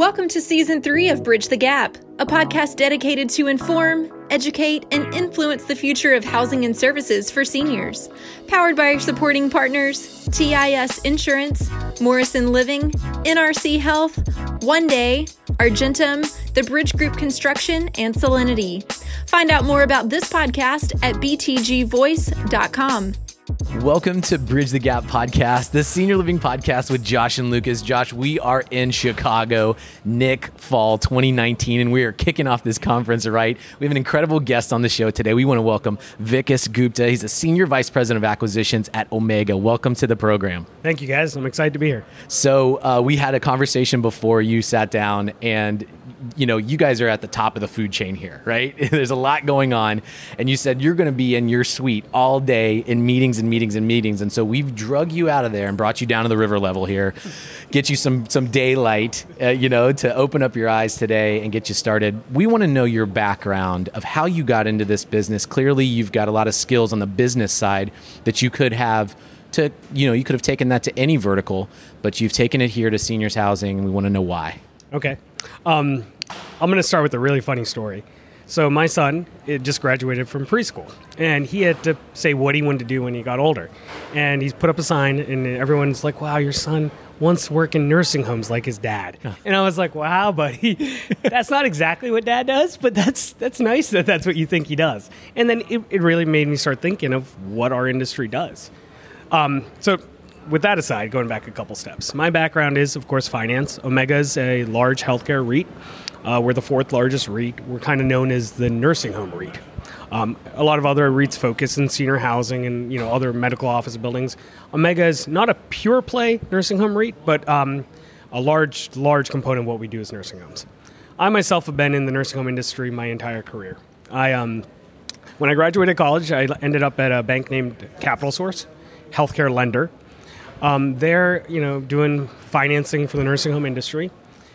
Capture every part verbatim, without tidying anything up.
Welcome to Season three of Bridge the Gap, a podcast dedicated to inform, educate, and influence the future of housing and services for seniors. Powered by our supporting partners, T I S Insurance, Morrison Living, N R C Health, One Day, Argentum, the Bridge Group Construction, and Salinity. Find out more about this podcast at b t g voice dot com. Welcome to Bridge the Gap podcast, the senior living podcast with Josh and Lucas. Josh, we are in Chicago, Nick Fall twenty nineteen, and we are kicking off this conference, right? We have an incredible guest on the show today. We want to welcome Vikas Gupta. He's a senior vice president of acquisitions at Omega. Welcome to the program. Thank you, guys. I'm excited to be here. So uh, we had a conversation before you sat down, and you know, you guys are at the top of the food chain here, right? There's a lot going on. And you said you're going to be in your suite all day in meetings and meetings and meetings. And so we've drug you out of there and brought you down to the river level here, get you some some daylight, uh, you know, to open up your eyes today and get you started. We want to know your background of how you got into this business. Clearly, you've got a lot of skills on the business side that you could have to, you know, you could have taken that to any vertical, but you've taken it here to seniors housing, and we want to know why. Okay. Um, I'm going to start with a really funny story. So my son it just graduated from preschool, and he had to say what he wanted to do when he got older. And he's put up a sign, and everyone's like, wow, your son wants to work in nursing homes like his dad. Huh. And I was like, wow, buddy, that's not exactly what dad does, but that's that's nice that that's what you think he does. And then it, it really made me start thinking of what our industry does. Um, so with that aside, going back a couple steps, my background is, of course, finance. Omega is a large healthcare REIT. Uh, we're the fourth largest REIT. We're kind of known as the nursing home REIT. Um, a lot of other REITs focus in senior housing and, you know, other medical office buildings. Omega is not a pure play nursing home REIT, but um, a large, large component of what we do is nursing homes. I myself have been in the nursing home industry my entire career. I, um, when I graduated college, I ended up at a bank named Capital Source, healthcare lender. Um, they're, you know, doing financing for the nursing home industry.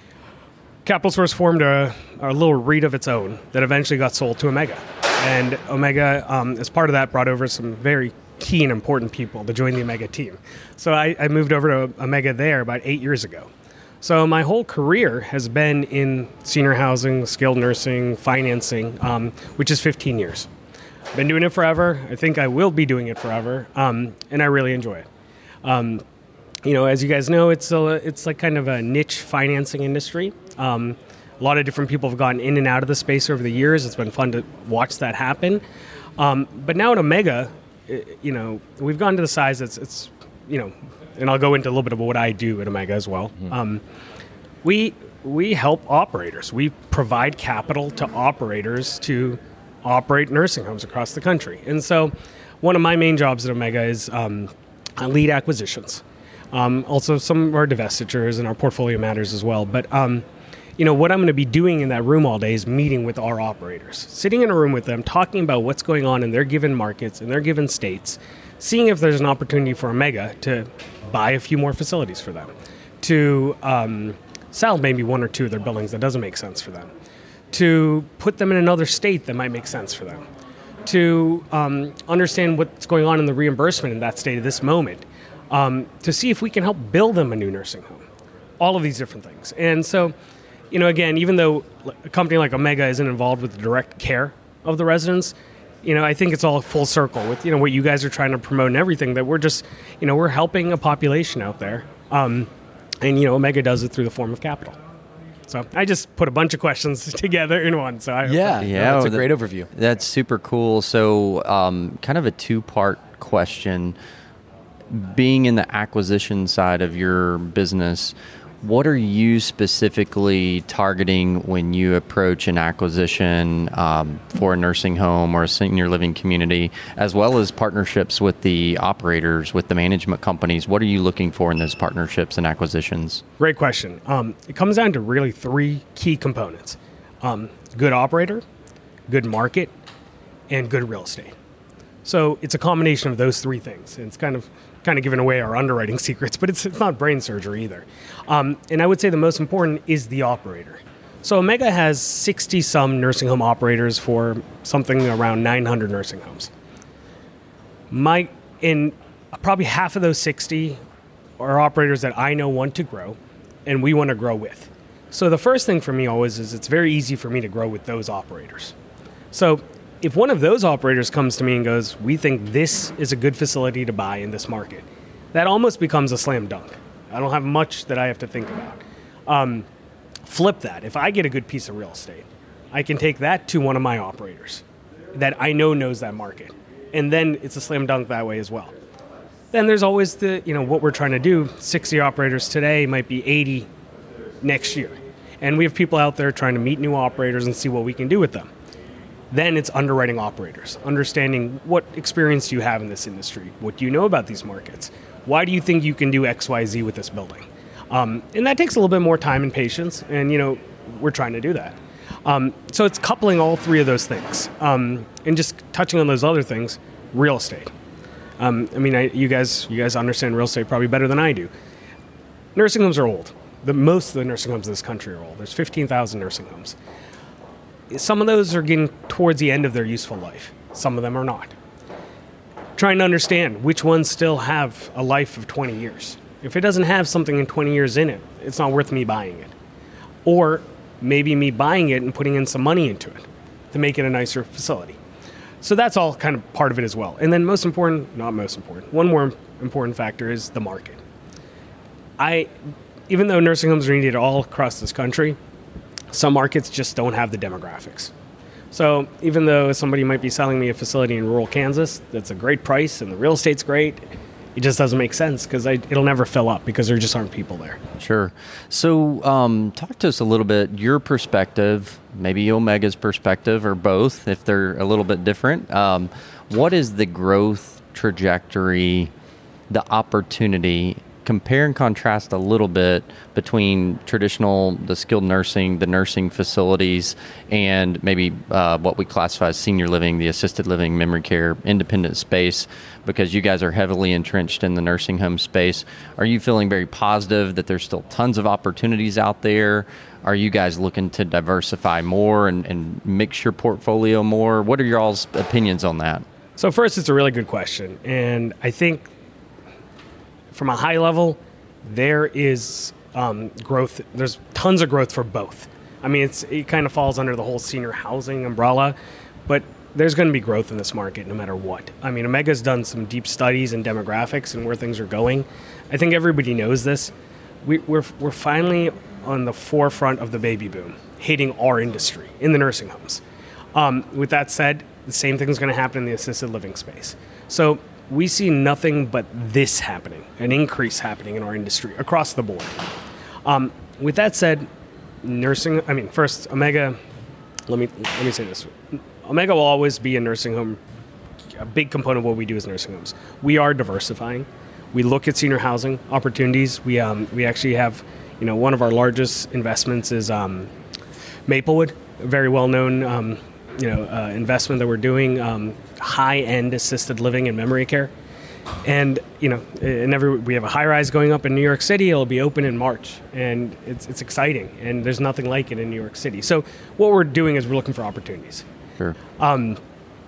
Capital Source formed a, a little REIT of its own that eventually got sold to Omega. And Omega, um, as part of that, brought over some very key and important people to join the Omega team. So I, I moved over to Omega there about eight years ago. So my whole career has been in senior housing, skilled nursing, financing, um, which is fifteen years. Been doing it forever. I think I will be doing it forever, um, and I really enjoy it. Um, you know, as you guys know, it's a, it's like kind of a niche financing industry. Um, a lot of different people have gotten in and out of the space over the years. It's been fun to watch that happen. Um, but now at Omega, you know, we've gone to the size that's, it's, you know, and I'll go into a little bit of what I do at Omega as well. Mm-hmm. Um, we we help operators. We provide capital to operators to operate nursing homes across the country. And so one of my main jobs at Omega is um, lead acquisitions. Um, also some of our divestitures and our portfolio matters as well. But, um, you know, what I'm going to be doing in that room all day is meeting with our operators, sitting in a room with them, talking about what's going on in their given markets, in their given states, seeing if there's an opportunity for Omega to buy a few more facilities for them, to um, sell maybe one or two of their buildings that doesn't make sense for them, to put them in another state that might make sense for them, to um, understand what's going on in the reimbursement in that state at this moment, um, to see if we can help build them a new nursing home, all of these different things. And so, you know, again, even though a company like Omega isn't involved with the direct care of the residents, you know, I think it's all full circle with, you know, what you guys are trying to promote and everything, that we're just, you know, we're helping a population out there. Um, and, you know, Omega does it through the form of capital. So I just put a bunch of questions together in one. So I yeah, hope yeah, no, that's a great overview. That's super cool. So um, kind of a two-part question. Being in the acquisition side of your business, what are you specifically targeting when you approach an acquisition um, for a nursing home or a senior living community, as well as partnerships with the operators, with the management companies? What are you looking for in those partnerships and acquisitions? Great question. Um, it comes down to really three key components. Um, good operator, good market, and good real estate. So it's a combination of those three things. It's kind of kind of giving away our underwriting secrets, but it's, it's not brain surgery either. Um, and I would say the most important is the operator. So Omega has sixty-some nursing home operators for something around nine hundred nursing homes. My, in probably half of those sixty are operators that I know want to grow, and we want to grow with. So the first thing for me always is it's very easy for me to grow with those operators. So if one of those operators comes to me and goes, we think this is a good facility to buy in this market, that almost becomes a slam dunk. I don't have much that I have to think about. Um, flip that. If I get a good piece of real estate, I can take that to one of my operators that I know knows that market. And then it's a slam dunk that way as well. Then there's always the, you know, what we're trying to do. sixty operators today might be eighty next year. And we have people out there trying to meet new operators and see what we can do with them. Then it's underwriting operators, understanding what experience do you have in this industry? What do you know about these markets? Why do you think you can do X, Y, Z with this building? Um, and that takes a little bit more time and patience. And, you know, we're trying to do that. Um, so it's coupling all three of those things. Um, and just touching on those other things, real estate. Um, I mean, I, you guys, you guys understand real estate probably better than I do. Nursing homes are old. The most of the nursing homes in this country are old. There's fifteen thousand nursing homes. Some of those are getting towards the end of their useful life. Some of them are not. Trying to understand which ones still have a life of twenty years. If it doesn't have something in twenty years in it, it's not worth me buying it. Or maybe me buying it and putting in some money into it to make it a nicer facility. So that's all kind of part of it as well. And then most important, not most important, one more important factor is the market. I, even though nursing homes are needed all across this country, some markets just don't have the demographics. So even though somebody might be selling me a facility in rural Kansas that's a great price and the real estate's great, it just doesn't make sense because it'll never fill up because there just aren't people there. Sure. So um, talk to us a little bit, your perspective, maybe Omega's perspective or both, if they're a little bit different. Um, what is the growth trajectory, the opportunity? Compare and contrast a little bit between traditional, the skilled nursing, the nursing facilities, and maybe uh, what we classify as senior living, the assisted living, memory care, independent space, because you guys are heavily entrenched in the nursing home space. Are you feeling very positive that there's still tons of opportunities out there? Are you guys looking to diversify more and, and mix your portfolio more? What are your all's opinions on that? So first, it's a really good question. And I think from a high level, there is um, growth. There's tons of growth for both. I mean, it's, it kind of falls under the whole senior housing umbrella, but there's going to be growth in this market no matter what. I mean, Omega's done some deep studies in demographics and where things are going. I think everybody knows this. We, we're we're finally on the forefront of the baby boom, hitting our industry in the nursing homes. Um, with that said, the same thing is going to happen in the assisted living space. So we see nothing but this happening, an increase happening in our industry across the board. Um, with that said, nursing, I mean, first, Omega, let me let me say this. Omega will always be a nursing home, a big component of what we do as nursing homes. We are diversifying. We look at senior housing opportunities. We um, we actually have, you know, one of our largest investments is um, Maplewood, a very well-known um, you know, uh, investment that we're doing, um, high-end assisted living and memory care. And, you know, and every, we have a high-rise going up in New York City. It'll be open in March, and it's it's exciting, and there's nothing like it in New York City. So what we're doing is we're looking for opportunities. Sure. Um,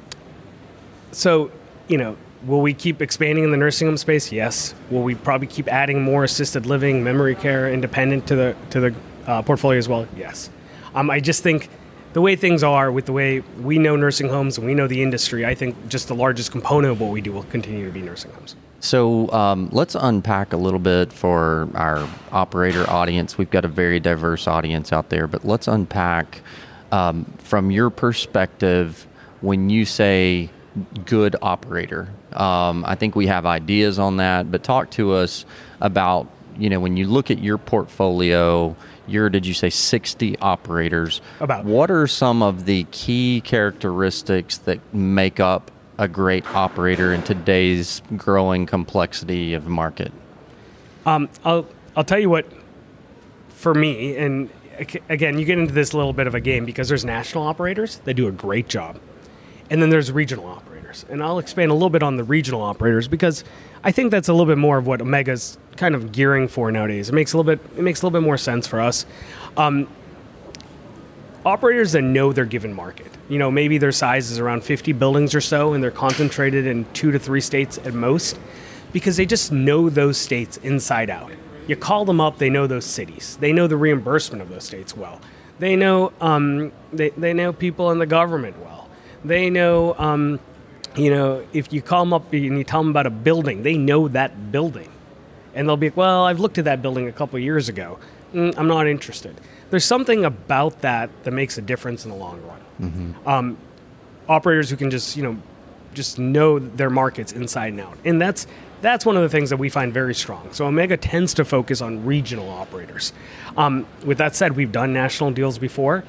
so, you know, will we keep expanding in the nursing home space? Yes. Will we probably keep adding more assisted living, memory care, independent to the to the uh, portfolio as well? Yes. Um, I just think the way things are, with the way we know nursing homes and we know the industry, I think just the largest component of what we do will continue to be nursing homes. So um, let's unpack a little bit for our operator audience. We've got a very diverse audience out there, but let's unpack um, from your perspective when you say good operator. Um, I think we have ideas on that, but talk to us about, you know, when you look at your portfolio, your, did you say sixty operators? About. What are some of the key characteristics that make up a great operator in today's growing complexity of market? Um, I'll I'll tell you what, for me, and again, you get into this little bit of a game because there's national operators that do a great job, and then there's regional operators. And I'll expand a little bit on the regional operators because I think that's a little bit more of what Omega's kind of gearing for nowadays. It makes a little bit it makes a little bit more sense for us. Um, operators that know their given market. You know, maybe their size is around fifty buildings or so, and they're concentrated in two to three states at most, because they just know those states inside out. You call them up, they know those cities. They know the reimbursement of those states well. They know um, they, they know people in the government well. They know, um, you know, if you call them up and you tell them about a building, they know that building. And they'll be like, well, I've looked at that building a couple of years ago. Mm, I'm not interested. There's something about that that makes a difference in the long run. Mm-hmm. Um, operators who can just, you know, just know their markets inside and out. And that's that's one of the things that we find very strong. So Omega tends to focus on regional operators. Um, with that said, we've done national deals before,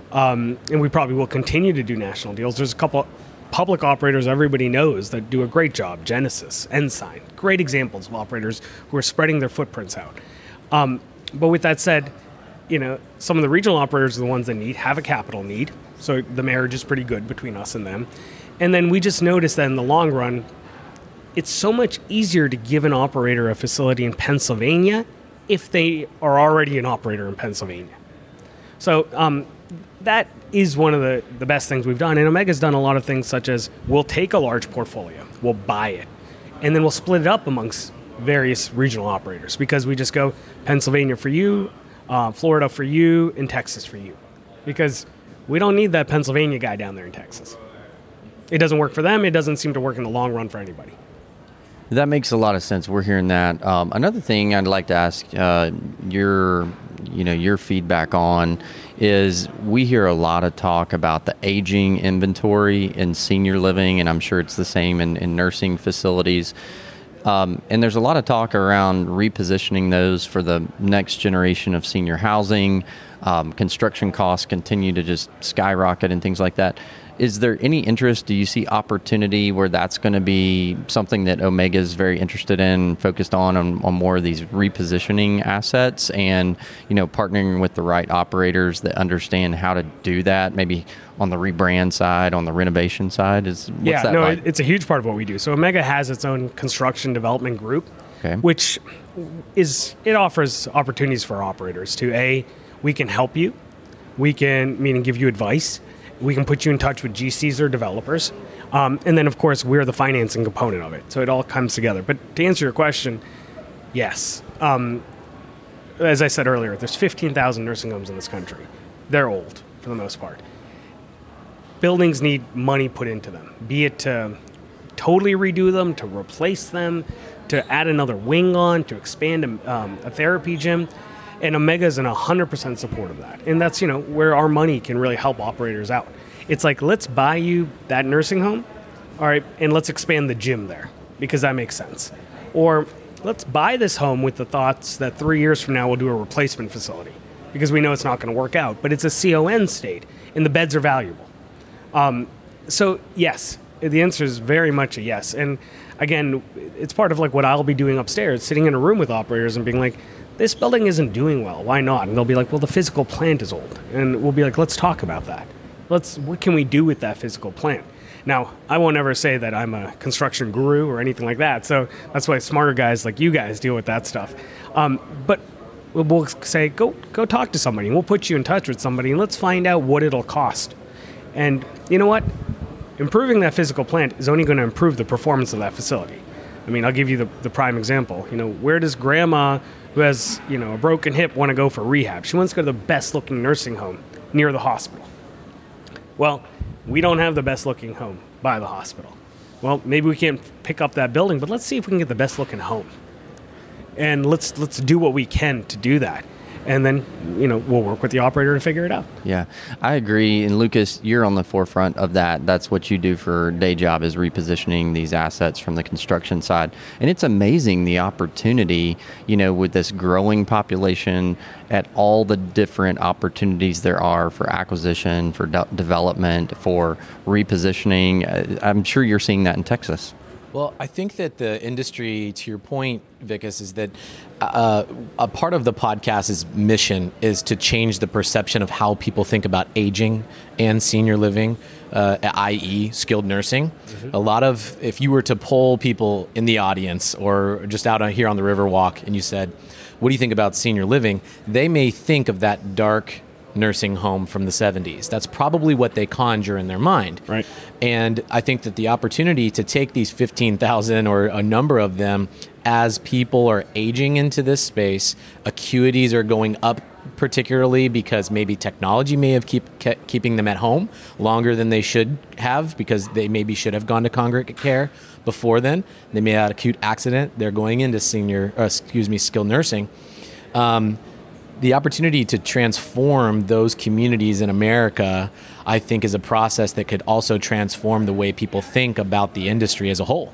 um, and we probably will continue to do national deals. There's a couple public operators everybody knows that do a great job. Genesis, Ensign, great examples of operators who are spreading their footprints out. Um, but with that said, you know, some of the regional operators are the ones that need, have a capital need. So the marriage is pretty good between us and them. And then we just noticed that in the long run, it's so much easier to give an operator a facility in Pennsylvania if they are already an operator in Pennsylvania. So um, that is one of the, the best things we've done. And Omega's done a lot of things such as we'll take a large portfolio, we'll buy it, and then we'll split it up amongst various regional operators because we just go Pennsylvania for you, uh, Florida for you, and Texas for you. Because we don't need that Pennsylvania guy down there in Texas. It doesn't work for them. It doesn't seem to work in the long run for anybody. That makes a lot of sense. We're hearing that. Um, another thing I'd like to ask uh, your, you know, your feedback on is we hear a lot of talk about the aging inventory in senior living, and I'm sure it's the same in, in nursing facilities. Um, and there's a lot of talk around repositioning those for the next generation of senior housing. Um, construction costs continue to just skyrocket and things like that. Is there any interest? Do you see opportunity where that's going to be something that Omega is very interested in, focused on, on, on more of these repositioning assets and, you know, partnering with the right operators that understand how to do that, maybe on the rebrand side, on the renovation side? Is what's Yeah, that no, like? it, it's a huge part of what we do. So Omega has its own construction development group, Okay. which is, it offers opportunities for operators to, A, we can help you. We can, meaning give you advice. We can put you in touch with G Cs or developers. Um, and then, of course, we're the financing component of it. So it all comes together. But to answer your question, yes. Um, as I said earlier, there's fifteen thousand nursing homes in this country. They're old, for the most part. Buildings need money put into them, be it to totally redo them, to replace them, to add another wing on, to expand a, um, a therapy gym. And Omega is in one hundred percent support of that. And that's, you know, where our money can really help operators out. It's like, let's buy you that nursing home, all right, and let's expand the gym there, because that makes sense. Or let's buy this home with the thoughts that three years from now we'll do a replacement facility, because we know it's not going to work out. But it's a C O N state, and the beds are valuable. Um, so, yes, the answer is very much a yes. And, again, it's part of, like, what I'll be doing upstairs, sitting in a room with operators and being like, this building isn't doing well. Why not? And they'll be like, well, the physical plant is old. And we'll be like, let's talk about that. Let's, what can we do with that physical plant? Now, I won't ever say that I'm a construction guru or anything like that. So that's why smarter guys like you guys deal with that stuff. Um, but we'll, we'll say, go, go talk to somebody. And we'll put you in touch with somebody and let's find out what it'll cost. And you know what? Improving that physical plant is only going to improve the performance of that facility. I mean, I'll give you the, the prime example. You know, where does grandma who has, you know, a broken hip want to go for rehab? She wants to go to the best looking nursing home near the hospital. Well, we don't have the best looking home by the hospital. Well, maybe we can't pick up that building, but let's see if we can get the best looking home. And let's let's do what we can to do that. And then, you know, we'll work with the operator to figure it out. Yeah, I agree. And Lucas, you're on the forefront of that. That's what you do for day job, is repositioning these assets from the construction side. And it's amazing the opportunity, you know, with this growing population, at all the different opportunities there are for acquisition, for de- development, for repositioning. I'm sure you're seeing that in Texas. Well, I think that the industry, to your point, Vikas, is that uh, a part of the podcast's mission is to change the perception of how people think about aging and senior living, uh, that is skilled nursing. Mm-hmm. A lot of, if you were to poll people in the audience or just out here on the Riverwalk and you said, what do you think about senior living? They may think of that dark nursing home from the seventies. That's probably what they conjure in their mind. Right. And I think that the opportunity to take these fifteen thousand or a number of them as people are aging into this space, acuities are going up, particularly because maybe technology may have keep kept keeping them at home longer than they should have, because they maybe should have gone to congregate care before then. They may have had an acute accident. They're going into senior, uh, excuse me, skilled nursing. Um, the opportunity to transform those communities in America, I think, is a process that could also transform the way people think about the industry as a whole.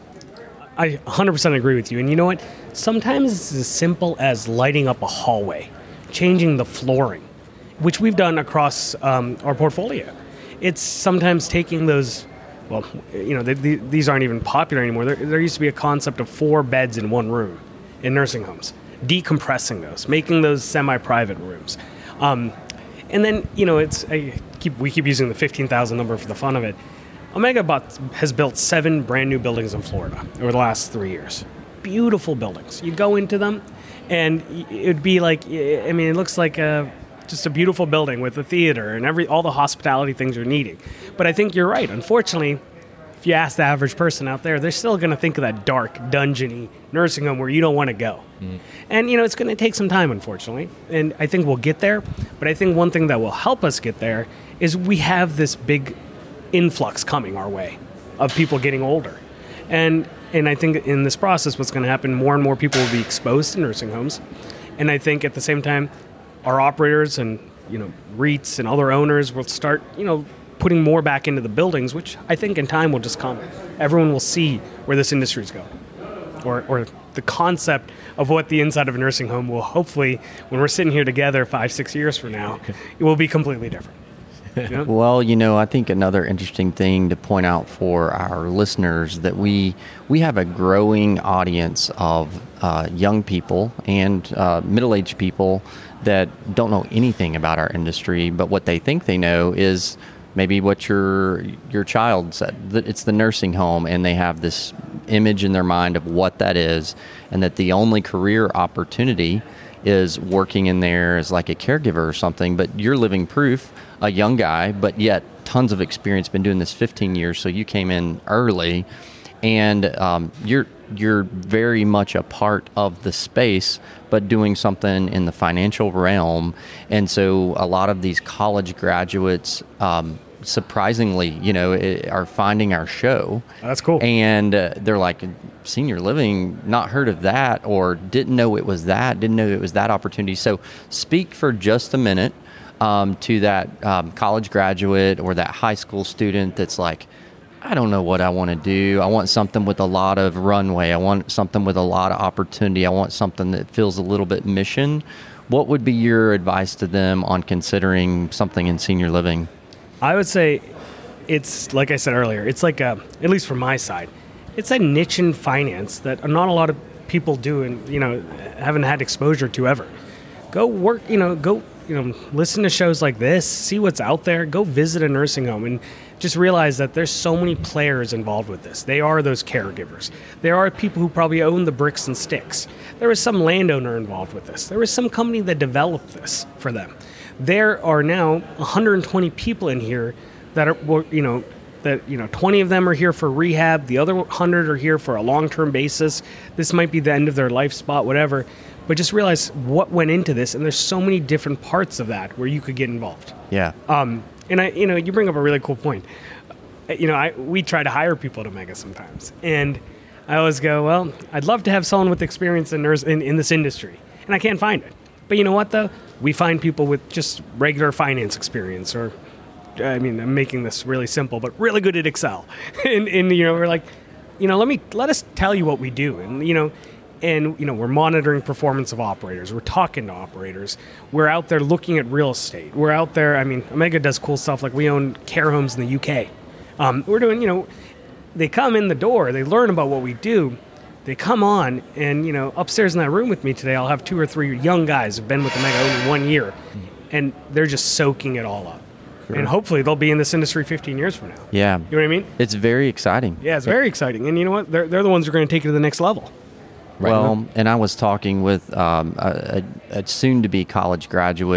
I one hundred percent agree with you. And you know what? Sometimes it's as simple as lighting up a hallway, changing the flooring, which we've done across um, our portfolio. It's sometimes taking those, well, you know, they, they, these aren't even popular anymore. There, there used to be a concept of four beds in one room in nursing homes, decompressing those, making those semi-private rooms. Um, and then, you know, it's I keep we keep using the fifteen thousand number for the fun of it. Omega bought, has built seven brand new buildings in Florida over the last three years. Beautiful buildings. You go into them, and it'd be like, I mean, it looks like a, just a beautiful building with a theater and every all the hospitality things you're needing. But I think you're right. Unfortunately, if you ask the average person out there, they're still going to think of that dark, dungeony nursing home where you don't want to go. Mm. And, you know, it's going to take some time, unfortunately. And I think we'll get there. But I think one thing that will help us get there is we have this big influx coming our way of people getting older. And and I think in this process, what's going to happen, more and more people will be exposed to nursing homes. And I think at the same time, our operators and, you know, REITs and other owners will start, you know, putting more back into the buildings, which I think in time will just come. Everyone will see where this industry is going. Or, or the concept of what the inside of a nursing home will hopefully, when we're sitting here together five, six years from now, it will be completely different. Yeah. Well, you know, I think another interesting thing to point out for our listeners that we we have a growing audience of uh, young people and uh, middle-aged people that don't know anything about our industry, but what they think they know is maybe what your your child said. It's the nursing home, and they have this image in their mind of what that is, and that the only career opportunity is working in there as like a caregiver or something. But you're living proof, a young guy, but yet tons of experience, been doing this fifteen years, so you came in early, and um, you're you're very much a part of the space, but doing something in the financial realm. And so a lot of these college graduates, um, surprisingly, you know, it, are finding our show. That's cool. And uh, they're like, senior living, not heard of that, or didn't know it was that, didn't know it was that opportunity. So speak for just a minute um, to that um, college graduate or that high school student that's like, I don't know what I want to do. I want something with a lot of runway. I want something with a lot of opportunity. I want something that feels a little bit mission. What would be your advice to them on considering something in senior living? I would say it's, like I said earlier, it's like, a, at least from my side, it's a niche in finance that not a lot of people do and, you know, haven't had exposure to ever. Go work, you know, go, you know, listen to shows like this, see what's out there, go visit a nursing home, and just realize that there's so many players involved with this. They are those caregivers. There are people who probably own the bricks and sticks. There is some landowner involved with this. There is some company that developed this for them. There are now one hundred twenty people in here that are, you know, that, you know, twenty of them are here for rehab. The other one hundred are here for a long-term basis. This might be the end of their life spot, whatever. But just realize what went into this, and there's so many different parts of that where you could get involved. Yeah. Um, and I, you know, you bring up a really cool point. You know, I we try to hire people at Omega sometimes, and I always go, well, I'd love to have someone with experience in nurse in, in this industry, and I can't find it. But you know what, though? We find people with just regular finance experience, or, I mean, I'm making this really simple, but really good at Excel. and, and, you know, we're like, you know, let me, let us tell you what we do. And, you know, and, you know, we're monitoring performance of operators. We're talking to operators. We're out there looking at real estate. We're out there, I mean, Omega does cool stuff, like we own care homes in the U K. Um, we're doing, you know, they come in the door, they learn about what we do. They come on, and, you know, upstairs in that room with me today, I'll have two or three young guys who've been with Omega only one year, and they're just soaking it all up. Sure. And hopefully they'll be in this industry fifteen years from now. Yeah. You know what I mean? It's very exciting. Yeah, it's very exciting. And you know what? They're, they're the ones who are going to take it to the next level. Right. Well, and I was talking with um, a, a soon-to-be college graduate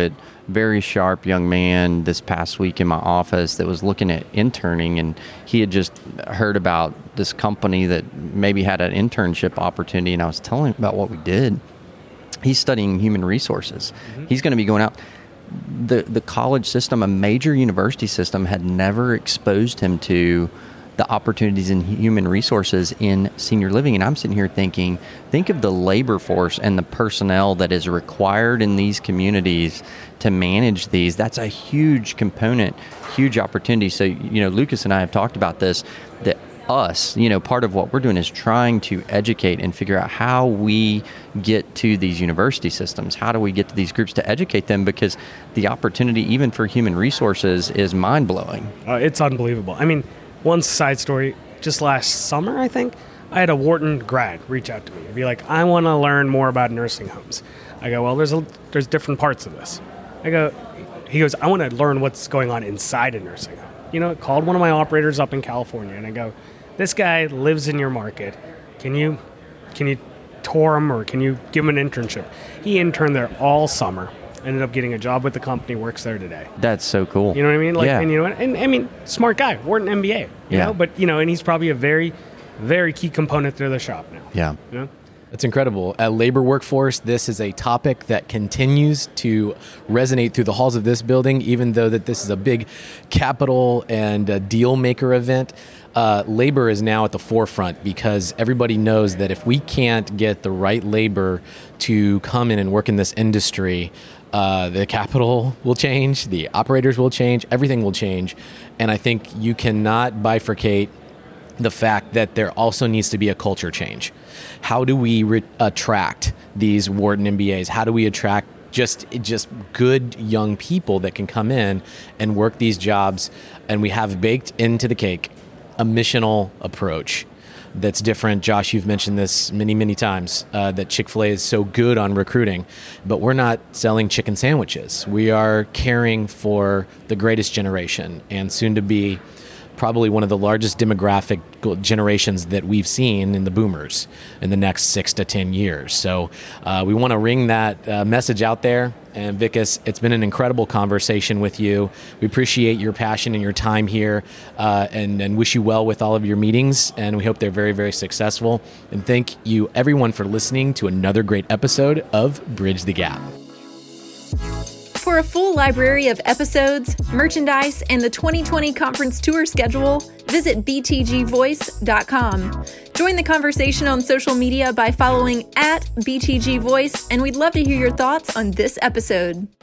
very sharp young man this past week in my office that was looking at interning, and he had just heard about this company that maybe had an internship opportunity, and I was telling him about what we did. He's studying human resources. Mm-hmm. He's going to be going out. The the college system, a major university system, had never exposed him to the opportunities in human resources in senior living. And I'm sitting here thinking, think of the labor force and the personnel that is required in these communities to manage these. That's a huge component, huge opportunity. So, you know, Lucas and I have talked about this, that us, you know, part of what we're doing is trying to educate and figure out how we get to these university systems. How do we get to these groups to educate them? Because the opportunity, even for human resources, is mind-blowing. Uh, it's unbelievable. I mean, one side story, just last summer, I think, I had a Wharton grad reach out to me and be like, I want to learn more about nursing homes. I go, well, there's a, there's different parts of this. I go, he goes, I want to learn what's going on inside a nursing home. You know, called one of my operators up in California, and I go, this guy lives in your market. Can you, can you tour him, or can you give him an internship? He interned there all summer. Ended up getting a job with the company, works there today. That's so cool. You know what I mean? Like, yeah. And you know, and I mean, smart guy, Wharton M B A. You yeah. know, but you know, and he's probably a very, very key component to the shop now. Yeah. You know? That's incredible. At Labor Workforce, this is a topic that continues to resonate through the halls of this building, even though that this is a big capital and a deal maker event. Uh, labor is now at the forefront because everybody knows that if we can't get the right labor to come in and work in this industry, uh, the capital will change, the operators will change, everything will change. And I think you cannot bifurcate the fact that there also needs to be a culture change. How do we re- attract these Wharton M B As? How do we attract just just good young people that can come in and work these jobs? And we have baked into the cake a missional approach that's different. Josh, you've mentioned this many, many times, uh, that Chick-fil-A is so good on recruiting, but we're not selling chicken sandwiches. We are caring for the greatest generation and soon to be probably one of the largest demographic generations that we've seen in the boomers in the next six to ten years. So uh, we want to ring that uh, message out there. And Vikas, it's been an incredible conversation with you. We appreciate your passion and your time here, uh, and, and wish you well with all of your meetings. And we hope they're very, very successful. And thank you, everyone, for listening to another great episode of Bridge the Gap. For a full library of episodes, merchandise, and the twenty twenty conference tour schedule, visit b t g voice dot com. Join the conversation on social media by following at B T G Voice, and we'd love to hear your thoughts on this episode.